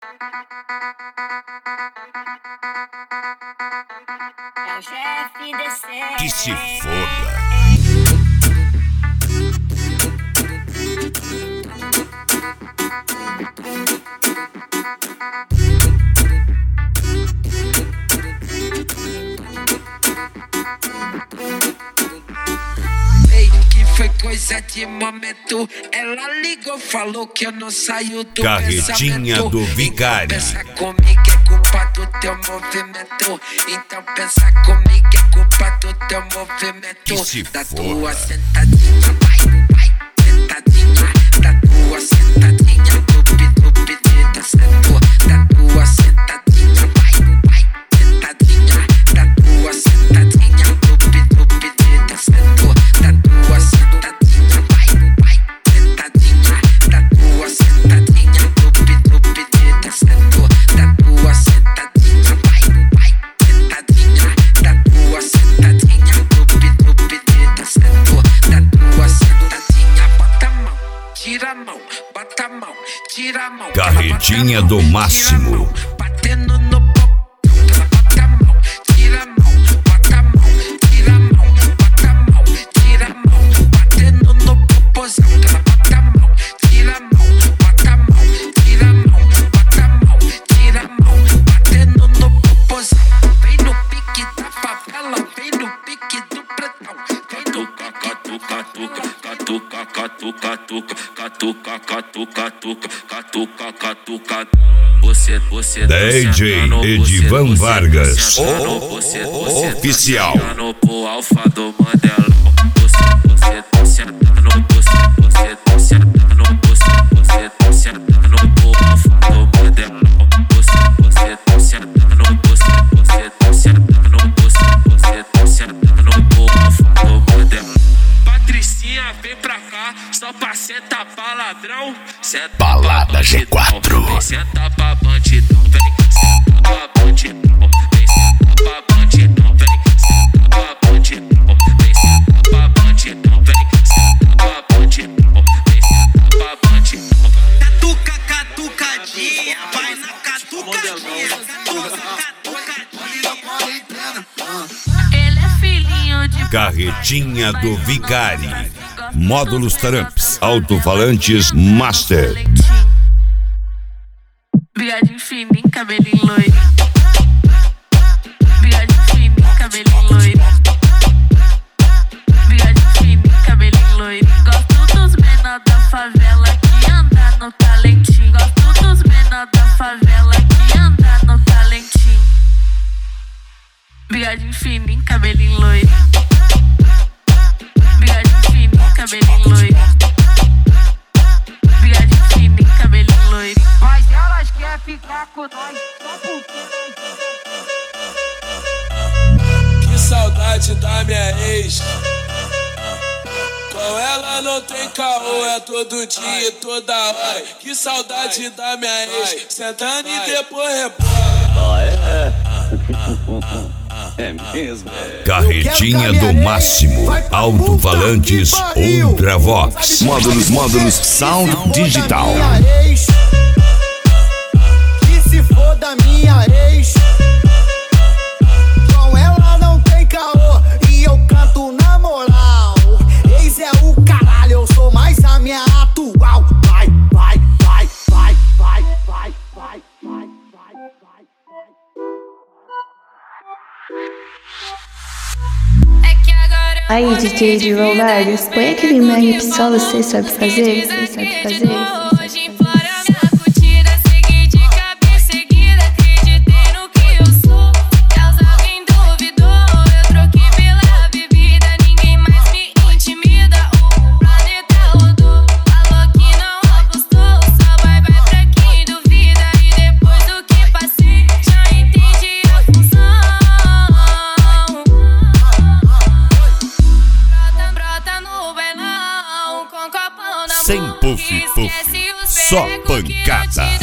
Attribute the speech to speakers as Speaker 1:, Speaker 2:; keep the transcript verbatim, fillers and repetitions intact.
Speaker 1: É o chefe descendo.
Speaker 2: Que se foda.
Speaker 3: Foi coisa de momento. Ela ligou, falou que eu não saio do
Speaker 2: Carretinha do Vigário.
Speaker 3: Pensa comigo, é culpa do teu movimento. Então pensa comigo, é culpa do teu movimento.
Speaker 2: Que se
Speaker 3: da
Speaker 2: foda.
Speaker 3: tua sentadinha, vai, vai, sentadinha. Da tua sentadinha, tupi, tupi, da setor. Da tua sentadinha, vai, vai, sentadinha. Da tua sentadinha, tupi, tupi, da setor. Da tua sentadinha, vai, vai, sentadinha. Da tua sentadinha, tupi, tupi, da setor. Da tua sentadinha, vai, vai, sentadinha. Da tua sentadinha, tupi, tupi, da setor. Da tua sentadinha, bota a mão, tira a mão, bota a mão, tira a mão.
Speaker 2: Carretinha do máximo.
Speaker 3: Batendo no popão, ela bota a mão, tira a mão, bota a mão, tira a mão, bota a mão, tira a mão. Batendo no popozão, ela bota a mão, tira a mão, bota a mão, tira a mão, bota a mão, tira a mão. Batendo no popozão, vem no pique da favela, vem no pique do pretão, vem no catuca, catuca, catuca, catuca, catuca, catuca, catuca, catuca, catuca. Você, você
Speaker 2: D J Edivan Vargas, o oficial.
Speaker 3: Pro alfa do Mandelão. Você, você tá sentando, você, você tá sentando, você, você tá sentando pro alfa do Mandelão. Você, você tá sentando, você, você tá sentando, você, você tá sentando pro alfa do Mandelão. Patricinha, vem pra cá, só pra sentar pra ladrão. Senta
Speaker 2: Balada G quatro.
Speaker 3: Vem sentar pra bandidão, vem sentar pra bandidão, vem sentar pra bandidão, vem sentar pra bandidão, vem sentar pra bandidão, vem sentar pra bandidão, vem sentar pra bandidão. Catuca, catucadinha, vai na catucadinha, catuca, catucadinha.
Speaker 1: Ele é filhinho de
Speaker 2: Carretinha do Vigário. Módulos Tramps. Alto-falantes Master.
Speaker 1: bigodinho fininho, cabelinho loiro. Bigodinho fininho, cabelinho loiro. Bigodinho fininho, cabelinho loiro. Gosto dos menor da favela que anda no talentinho. Gosto dos menor da favela que anda no talentinho. Bigodinho fininho, cabelinho loiro. Bigodinho fininho, cabelinho loiro. Bigodinho fininho, cabelinho loiro. Mas elas querem ficar com nós só porque.
Speaker 4: Que saudade da minha ex. Com ela não tem caô, é todo dia e toda hora. Que saudade da minha ex. Sentando e depois rebola.
Speaker 5: É mesmo?
Speaker 2: Carretinha do máximo. Alto-falantes Ultravox. Módulos, módulos Sound Digital.
Speaker 6: Que se foda minha ex. Com ela não tem caô e eu canto na moral. Ex é o caralho, eu sou mais a minha atual. Vai, vai, vai, vai, vai, vai, vai, vai, vai, vai.
Speaker 7: Aí, D J Edivan Vargas, põe aquele mangue que só você sabe fazer, você sabe fazer.
Speaker 1: Hoje implora minha curtida, segui de cabeça seguida, acreditei no que eu sou. Caso alguém duvidou, eu troquei pela bebida, ninguém mais me intimida. O planeta rodou, falou que não apostou, só vai vai pra quem duvida. E depois do que passei, já entendi a função. Brota, brota no bailão, com copão na mão.
Speaker 2: Sem puff, puff, só pancada.